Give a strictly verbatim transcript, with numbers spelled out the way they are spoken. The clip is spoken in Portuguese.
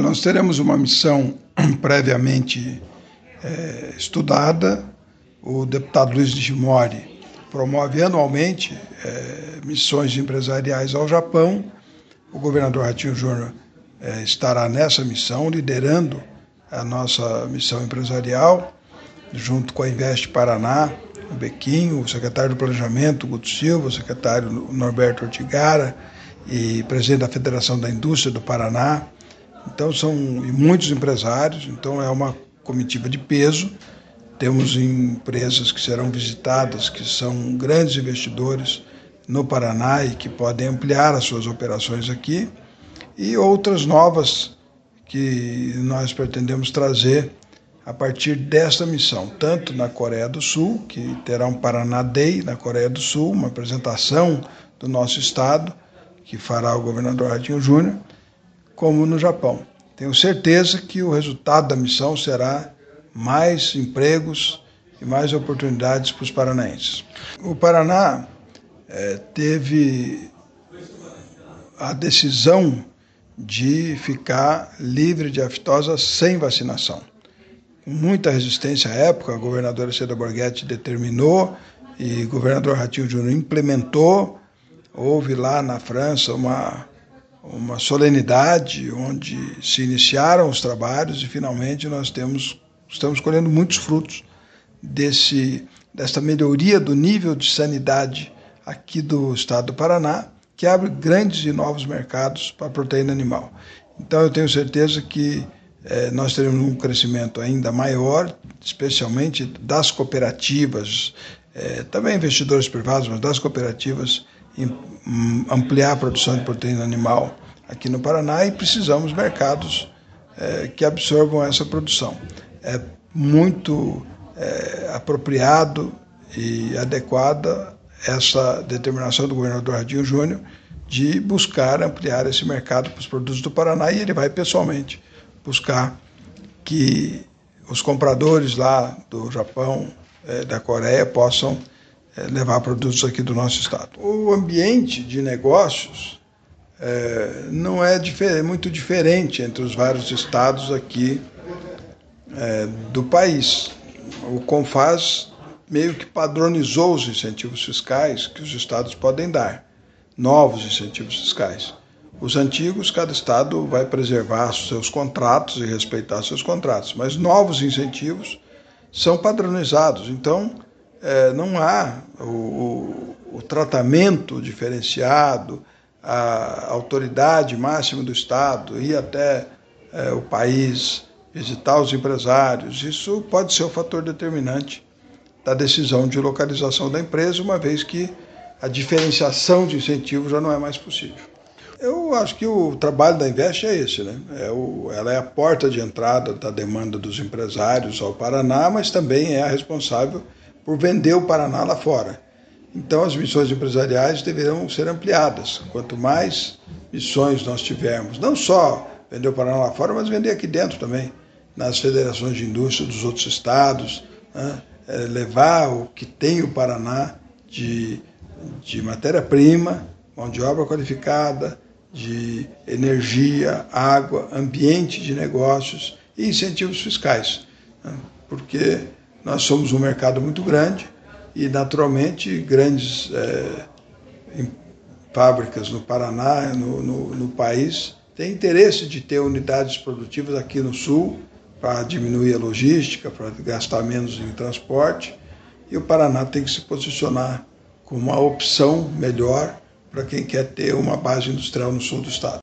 nós teremos uma missão previamente é, estudada. O deputado Luiz Nishimori promove anualmente é, missões empresariais ao Japão. O governador Ratinho Júnior é, estará nessa missão, liderando a nossa missão empresarial, junto com a Invest Paraná, o Bequinho, o secretário do Planejamento, Guto Silva, o secretário Norberto Ortigara e presidente da Federação da Indústria do Paraná. Então são e muitos empresários, então é uma comitiva de peso. Temos empresas que serão visitadas, que são grandes investidores no Paraná e que podem ampliar as suas operações aqui, e outras novas que nós pretendemos trazer a partir desta missão, tanto na Coreia do Sul, que terá um Paraná Day na Coreia do Sul, uma apresentação do nosso estado, que fará o governador Ratinho Júnior, como no Japão. Tenho certeza que o resultado da missão será mais empregos e mais oportunidades para os paranaenses. O Paraná é, teve a decisão de ficar livre de aftosa sem vacinação. Com muita resistência à época, a governadora Seda Borghetti determinou e o governador Ratinho Júnior implementou. Houve lá na França uma, uma solenidade onde se iniciaram os trabalhos e finalmente nós temos, estamos colhendo muitos frutos desse, desta melhoria do nível de sanidade aqui do estado do Paraná, que abre grandes e novos mercados para a proteína animal. Então eu tenho certeza que eh, nós teremos um crescimento ainda maior, especialmente das cooperativas, eh, também investidores privados, mas das cooperativas, em ampliar a produção de proteína animal aqui no Paraná, e precisamos de mercados eh, que absorvam essa produção. É muito eh, apropriado e adequada essa determinação do governador Ratinho Júnior de buscar ampliar esse mercado para os produtos do Paraná, e ele vai pessoalmente buscar que os compradores lá do Japão, eh, da Coreia, possam eh, levar produtos aqui do nosso estado. O ambiente de negócios eh, não é difer- muito diferente entre os vários estados aqui eh, do país. O CONFAS meio que padronizou os incentivos fiscais que os estados podem dar, novos incentivos fiscais. Os antigos, cada estado vai preservar seus contratos e respeitar seus contratos, mas novos incentivos são padronizados. Então, é, não há o, o, o tratamento diferenciado, a autoridade máxima do estado, ir até é, o país, visitar os empresários. Isso pode ser um fator determinante da decisão de localização da empresa, uma vez que a diferenciação de incentivo já não é mais possível. Eu acho que o trabalho da Invest é esse, né? É o, ela é a porta de entrada da demanda dos empresários ao Paraná, mas também é a responsável por vender o Paraná lá fora. Então as missões empresariais deverão ser ampliadas. Quanto mais missões nós tivermos, não só vender o Paraná lá fora, mas vender aqui dentro também, nas federações de indústria dos outros estados, né? É levar o que tem o Paraná de, de matéria-prima, mão de obra qualificada, de energia, água, ambiente de negócios e incentivos fiscais, né? Porque nós somos um mercado muito grande e, naturalmente, grandes é, fábricas no Paraná, no, no, no país, têm interesse de ter unidades produtivas aqui no Sul, para diminuir a logística, para gastar menos em transporte, e o Paraná tem que se posicionar como uma opção melhor para quem quer ter uma base industrial no sul do estado.